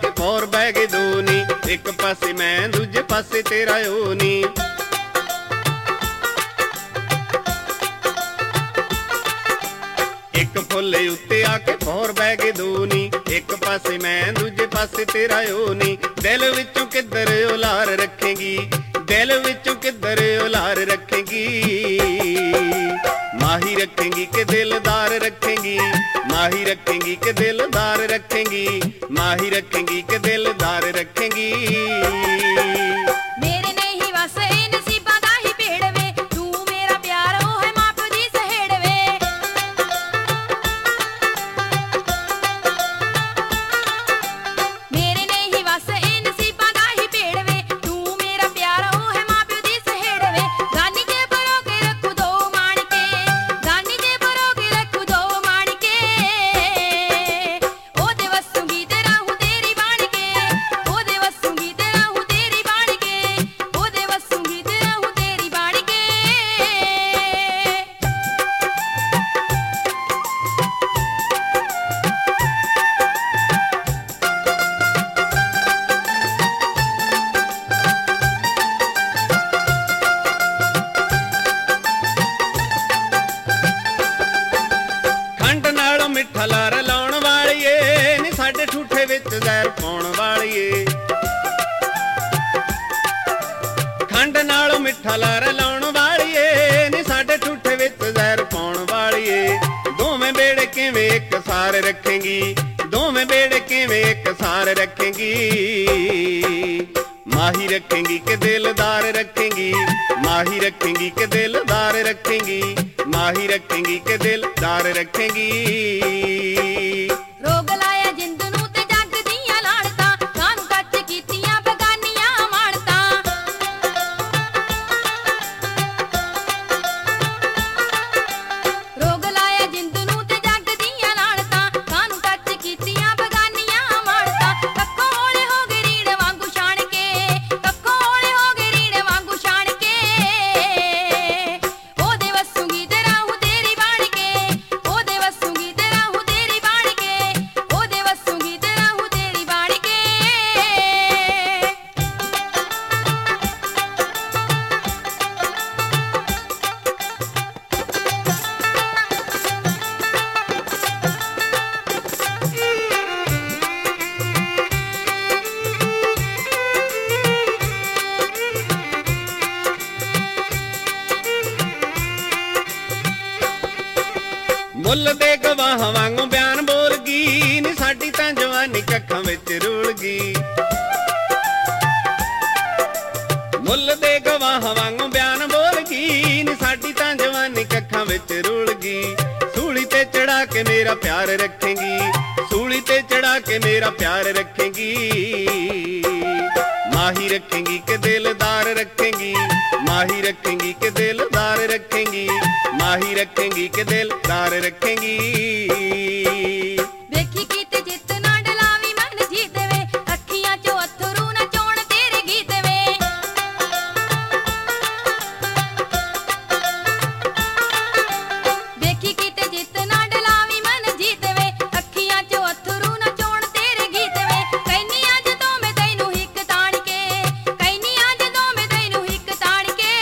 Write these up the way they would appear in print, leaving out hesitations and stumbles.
आके भौर बह गए दो नी, एक पासे मैं दूजे पासे तेरा ओ नी। एक फुल उत्ते आके भौर बह गए दो नी, एक पासे मैं दूजे पासे तेरा ओ नी। दिल विचों किधर औलार रखेगी, दिल विचों किधर औलार रखेगी, माही रखेंगी के दिलदार रखेंगी, माही रखेंगी के दिलदार रखेंगी, माही रखेंगी के दिलदार रखेंगी। मेरे नहीं वस ए नसीबा दा ही पेड़ वे, तू मेरा प्यार ओ है मां प्यो दी सहेड़ वे। मेरे नहीं वस ए नसीबा दा ही पेड़ वे, तू मेरा प्यार ओ है मां प्यो दी सहेड़ वे। गानी जे भरो के रखू दो मान के, गानी जे भरो के रखू दो मान के, ओ दे वसूंगी ते रहूं तेरी बाण के, ओ दे वसूंगी ते रहूं तेरी बाण के, ओ दे वसूंगी ते रहूं तेरी बाण के। खंड नालों मिठा लार लाउण वालीए नी, साडे ठूठे विच जहर पाउण वालीए। खंड नालों मिठा लार लाउण वालीए नी, साडे ठूठे विच जहर पाउण वालीए। दोवें बेड़े किवें एक सार रखेंगी, दोवें बेड़े किवें एक सार रखेंगी, माही रखेंगी के दिलदार रखेंगी, माही रखेंगी के दिलदार रखेंगी, माही रखेंगी के दिलदार रखेंगी। रोग लाया जिंद नूं ते जग दियां लाणतां, कानूं कच कीतियां बगानियां माणतां। रोग लाया जिंद नूं ते जग दियां लाणतां, कानूं कच कीतियां बगानियां माणतां। कक्कों होले हो गए रीड़ वांगू छाण के, कक्कों होले हो गए रीड़ वांगू छाण के, ओ दे वसूंगी ते रहूं तेरी बाण के, ओ दे वसूंगी ते रहूं तेरी बाण के, ओ दे वसूंगी ते रहूं तेरी बाण के। मुੱਲ ਦੇ ਗਵਾਹਾਂ ਵਾਂਗੂ ਬਿਆਨ ਬੋਲ ਗਈ ਨੀ, ਸਾਡੀ ਤਾਂ ਜਵਾਨੀ ਕੱਖਾਂ ਵਿੱਚ ਰੁਲ ਗਈ। ਮੁੱਲ ਦੇ ਗਵਾਹਾਂ ਵਾਂਗੂ ਬਿਆਨ ਬੋਲ ਗਈ ਨੀ, ਸਾਡੀ ਤਾਂ ਜਵਾਨੀ ਕੱਖਾਂ ਵਿੱਚ ਰੁਲ ਗਈ। ਸੂਲੀ ਤੇ ਚੜਾ ਕੇ ਮੇਰਾ ਪਿਆਰ ਰੱਖੇਂਗੀ, ਸੂਲੀ ਤੇ ਚੜਾ ਕੇ ਮੇਰਾ ਪਿਆਰ ਰੱਖੇਂਗੀ, माही रखेंगी के दिलदार रखेंगी, माही रखेंगी के दिलदार रखेंगी, माही रखेंगी के दिलदार रखेंगी। ਵੇਖੀ ਕੀਤੇ ਜਿੱਤ ਨਾ ਡਲਾਵੀਂ ਮਨ ਜੀਤ ਵੇ, ਅੱਖੀਆਂ ਚੋਂ ਅਥਰੂ ਨਾ ਚੋਣ ਤੇਰੇ ਗੀਤ ਵੇ। ਵੇਖੀ ਕੀਤੇ ਜਿੱਤ ਨਾ ਡਲਾਵੀਂ ਮਨ ਜੀਤ ਵੇ, ਅੱਖੀਆਂ ਚੋਂ ਅਥਰੂ ਨਾ ਚੋਣ ਤੇਰੇ ਗੀਤ ਵੇ। ਕਹਿਨੀਆਂ ਜਦੋਂ ਮੈਂ ਤੈਨੂੰ ਹਿੱਕ ਤਾਣ ਕੇ, ਕਹਿਨੀਆਂ ਜਦੋਂ ਮੈਂ ਤੈਨੂੰ ਹਿੱਕ ਤਾਣ ਕੇ,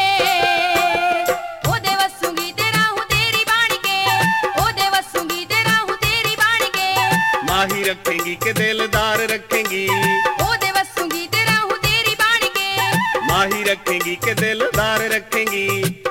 ਉਹਦੇ ਵਸੂੰਗੀ ਤੇ ਰਹੂੰ ਤੇਰੀ ਬਾਣ ਕੇ, ਉਹਦੇ ਵਸੂੰਗੀ ਤੇ ਰਹੂੰ ਤੇਰੀ ਬਾਣ ਕੇ। माही रखेंगी के दिलदार रखेंगी, ਉਹਦੇ ਵਸੂੰਗੀ ਤੇ ਰਹੂੰ ਤੇਰੀ ਬਾਣ ਕੇ। माही रखेंगी के दिलदार रखेंगी।